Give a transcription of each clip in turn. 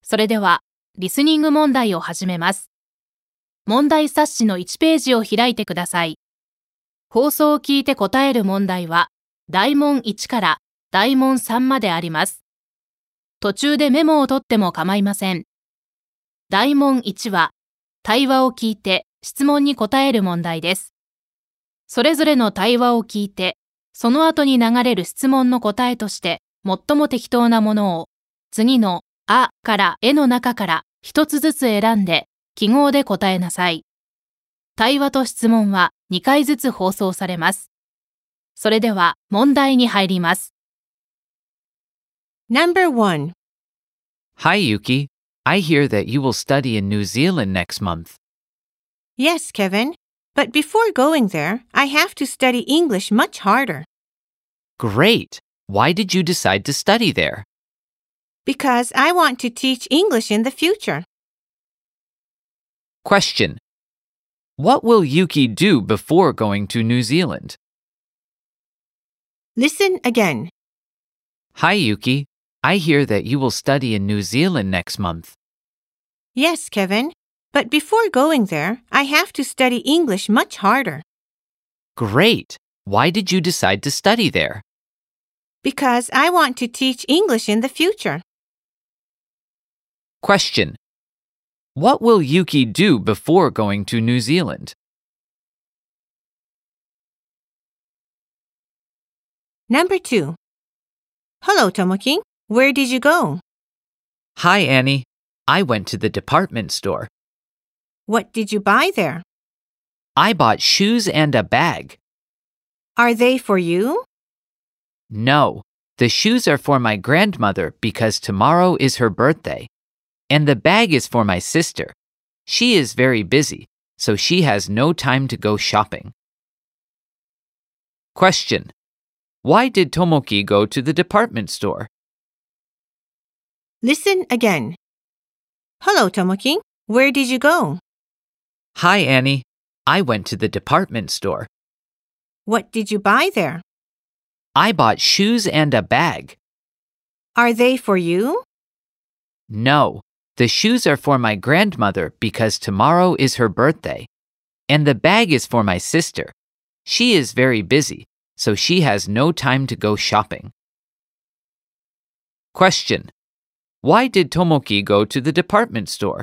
それでは、リスニング問題を始めます。問題冊子の1ページを開いてください。放送を聞いて答える問題は、大問1から大問3まであります。途中でメモを取っても構いません。大問1は、対話を聞いて質問に答える問題です。それぞれの対話を聞いて、その後に流れる質問の答えとして、最も適当なものを、次のあからえの中から一つずつ選んで、記号で答えなさい。対話と質問は2回ずつ放送されます。それでは問題に入ります。 Number 1. Hi, Yuki. I hear that you will study in New Zealand next month. Yes, Kevin. But before going there, I have to study English much harder. Great! Why did you decide to study there? Because I want to teach English in the future. Question. What will Yuki do before going to New Zealand? Listen again. Hi, Yuki. I hear that you will study in New Zealand next month. Yes, Kevin. But before going there, I have to study English much harder. Great! Why did you decide to study there? Because I want to teach English in the future. Question. What will Yuki do before going to New Zealand? Number 2. Hello, Tomoki. Where did you go? Hi, Annie. I went to the department store. What did you buy there? I bought shoes and a bag. Are they for you? No, the shoes are for my grandmother because tomorrow is her birthday. And the bag is for my sister. She is very busy, so she has no time to go shopping. Question. Why did Tomoki go to the department store? Listen again. Hello, Tomoki. Where did you go? Hi, Annie. I went to the department store. What did you buy there? I bought shoes and a bag. Are they for you? No, the shoes are for my grandmother because tomorrow is her birthday. And the bag is for my sister. She is very busy, so she has no time to go shopping. Question. Why did Tomoki go to the department store?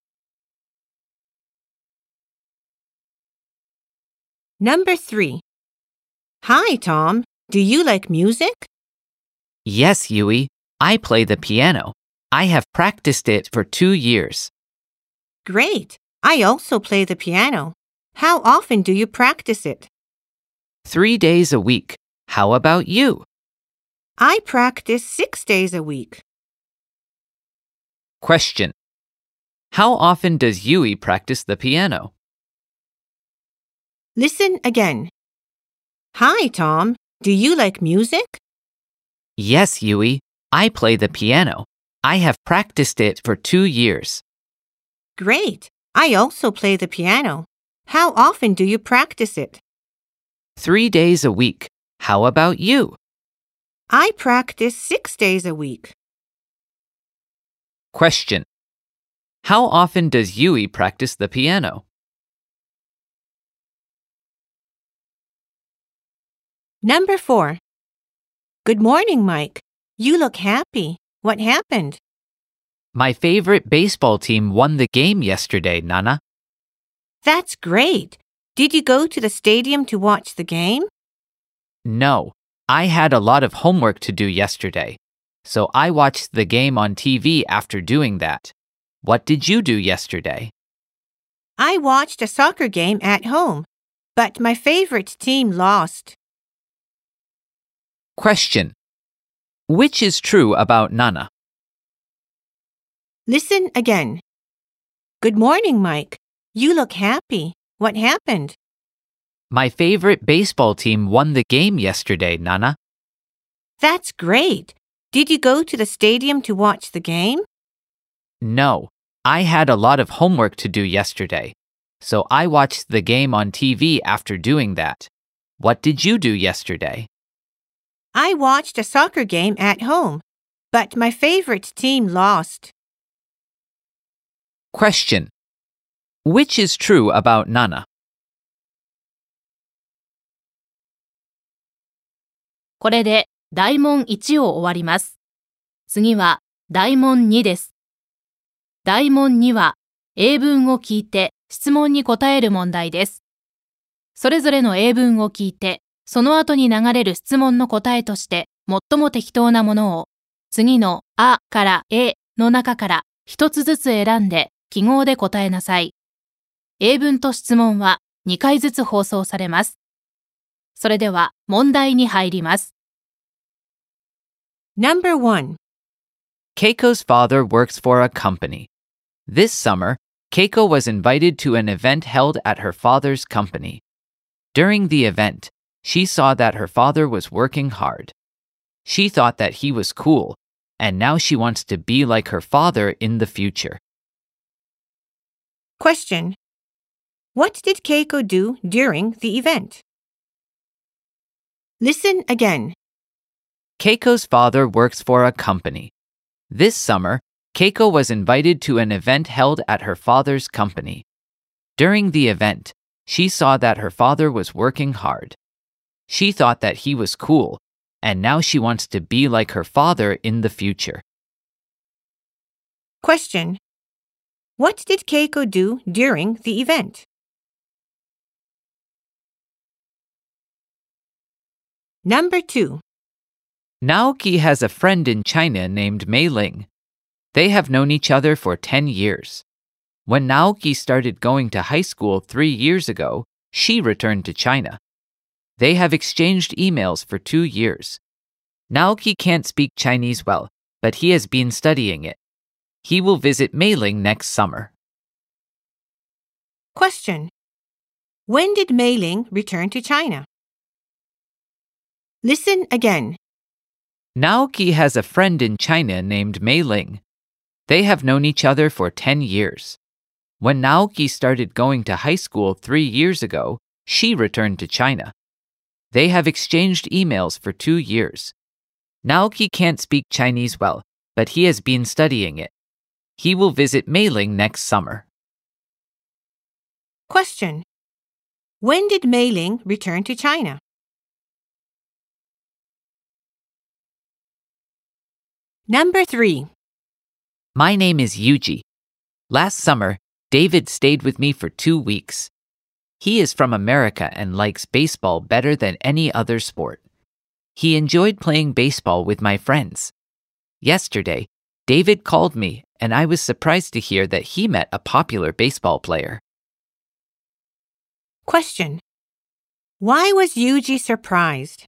Number 3. Hi, Tom. Do you like music? Yes, Yui. I play the piano. I have practiced it for 2 years. Great. I also play the piano. How often do you practice it? 3 days a week. How about you? I practice 6 days a week. Question. How often does Yui practice the piano? Listen again. Hi, Tom. Do you like music? Yes, Yui. I play the piano. I have practiced it for 2 years. Great. I also play the piano. How often do you practice it? 3 days a week. How about you? I practice 6 days a week. Question. How often does Yui practice the piano? Number 4. Good morning, Mike. You look happy. What happened? My favorite baseball team won the game yesterday, Nana. That's great. Did you go to the stadium to watch the game? No, I had a lot of homework to do yesterday, so I watched the game on TV after doing that. What did you do yesterday? I watched a soccer game at home, but my favorite team lost. Question. Which is true about Nana? Listen again. Good morning, Mike. You look happy. What happened? My favorite baseball team won the game yesterday, Nana. That's great. Did you go to the stadium to watch the game? No, I had a lot of homework to do yesterday, so I watched the game on TV after doing that. What did you do yesterday? I watched a soccer game at home, but my favorite team lost. Question. Which is true about Nana? これで大問1を終わります。次は大問2です。大問2は英文を聞いて質問に答える問題です。それぞれの英文を聞いて、その後に流れる質問の答えとして最も適当なものを次のあからえの中から一つずつ選んで記号で答えなさい。英文と質問は2回ずつ放送されます。それでは問題に入ります。 Number 1. Keiko's father works for a company. This summer, Keiko was invited to an event held at her father's company. During the event, she saw that her father was working hard. She thought that he was cool, and now she wants to be like her father in the future. Question. What did Keiko do during the event? Listen again. Keiko's father works for a company. This summer, Keiko was invited to an event held at her father's company. During the event, she saw that her father was working hard. She thought that he was cool, and now she wants to be like her father in the future. Question. What did Keiko do during the event? Number 2. Naoki has a friend in China named Mei Ling. They have known each other for 10 years. When Naoki started going to high school 3 years ago, she returned to China. They have exchanged emails for 2 years. Naoki can't speak Chinese well, but he has been studying it. He will visit Mei Ling next summer. Question. When did Mei Ling return to China? Listen again. Naoki has a friend in China named Mei Ling. They have known each other for 10 years. When Naoki started going to high school 3 years ago, she returned to China. They have exchanged emails for 2 years. Naoki can't speak Chinese well, but he has been studying it. He will visit Mei Ling next summer. Question. When did Mei Ling return to China? Number 3. My name is Yuji. Last summer, David stayed with me for 2 weeks. He is from America and likes baseball better than any other sport. He enjoyed playing baseball with my friends. Yesterday, David called me, and I was surprised to hear that he met a popular baseball player. Question. Why was Yuji surprised?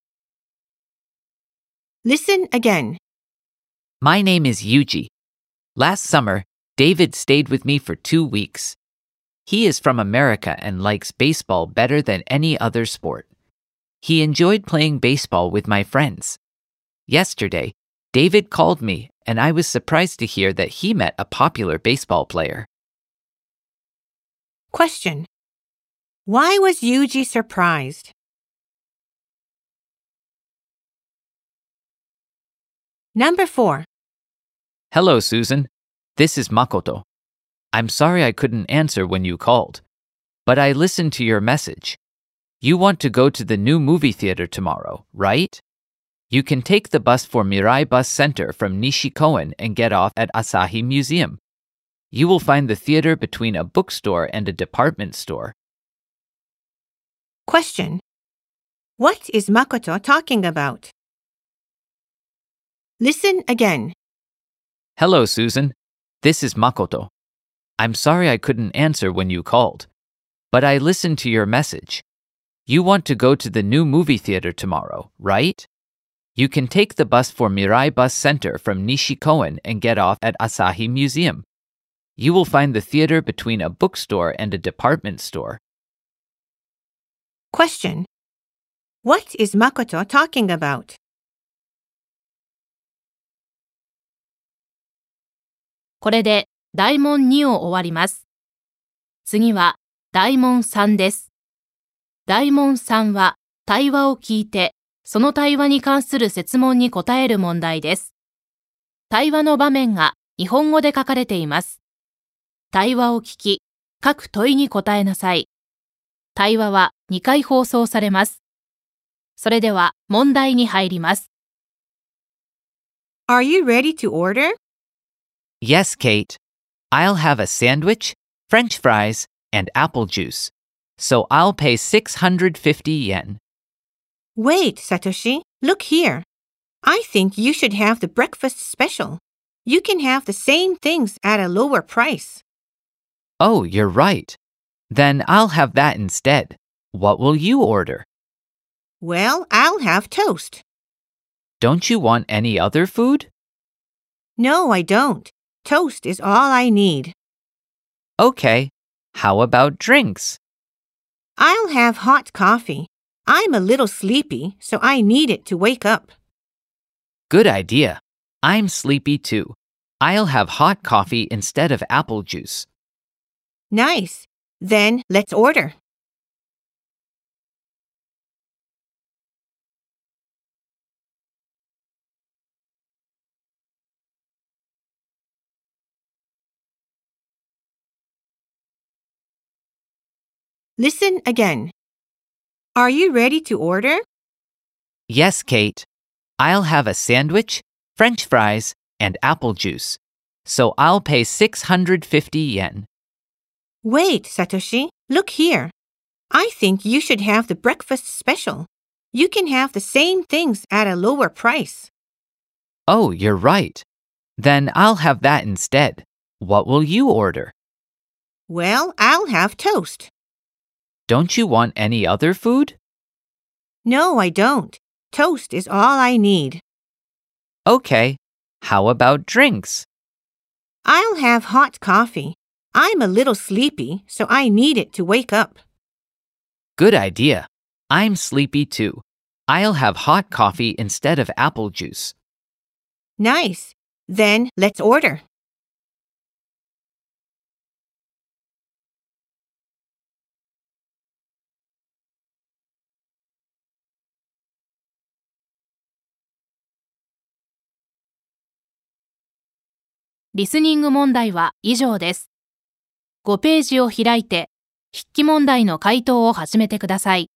Listen again. My name is Yuji. Last summer, David stayed with me for 2 weeks. He is from America and likes baseball better than any other sport. He enjoyed playing baseball with my friends. Yesterday, David called me, and I was surprised to hear that he met a popular baseball player. Question. Why was Yuji surprised? Number 4. Hello, Susan. This is Makoto. I'm sorry I couldn't answer when you called, but I listened to your message. You want to go to the new movie theater tomorrow, right? You can take the bus for Mirai Bus Center from Nishikoen and get off at Asahi Museum. You will find the theater between a bookstore and a department store. Question. What is Makoto talking about? Listen again. Hello, Susan. This is Makoto. I'm sorry I couldn't answer when you called, but I listened to your message. You want to go to the new movie theater tomorrow, right? You can take the bus for Mirai Bus Center from Nishikoen and get off at Asahi Museum. You will find the theater between a bookstore and a department store. Question. What is Makoto talking about? これで大問2を終わります。次は大問3です。大問3は対話を聞いて、その対話に関する設問に答える問題です。対話の場面が日本語で書かれています。 対話を聞き、各問いに答えなさい。対話は2回放送されます。それでは問題に入ります。 Are you ready to order? Yes, Kate. I'll have a sandwich, French fries, and apple juice. So I'll pay 650 yen. Wait, Satoshi, look here. I think you should have the breakfast special. You can have the same things at a lower price. Oh, you're right. Then I'll have that instead. What will you order? Well, I'll have toast. Don't you want any other food? No, I don't. Toast is all I need. Okay. How about drinks? I'll have hot coffee. I'm a little sleepy, so I need it to wake up. Good idea. I'm sleepy too. I'll have hot coffee instead of apple juice. Nice. Then let's order. Listen again. Are you ready to order? Yes, Kate. I'll have a sandwich, French fries, and apple juice. So I'll pay 650 yen. Wait, Satoshi, look here. I think you should have the breakfast special. You can have the same things at a lower price. Oh, you're right. Then I'll have that instead. What will you order? Well, I'll have toast. Don't you want any other food? No, I don't. Toast is all I need. Okay. How about drinks? I'll have hot coffee. I'm a little sleepy, so I need it to wake up. Good idea. I'm sleepy too. I'll have hot coffee instead of apple juice. Nice. Then let's order. リスニング問題は以上です。5ページを開いて、筆記問題の回答を始めてください。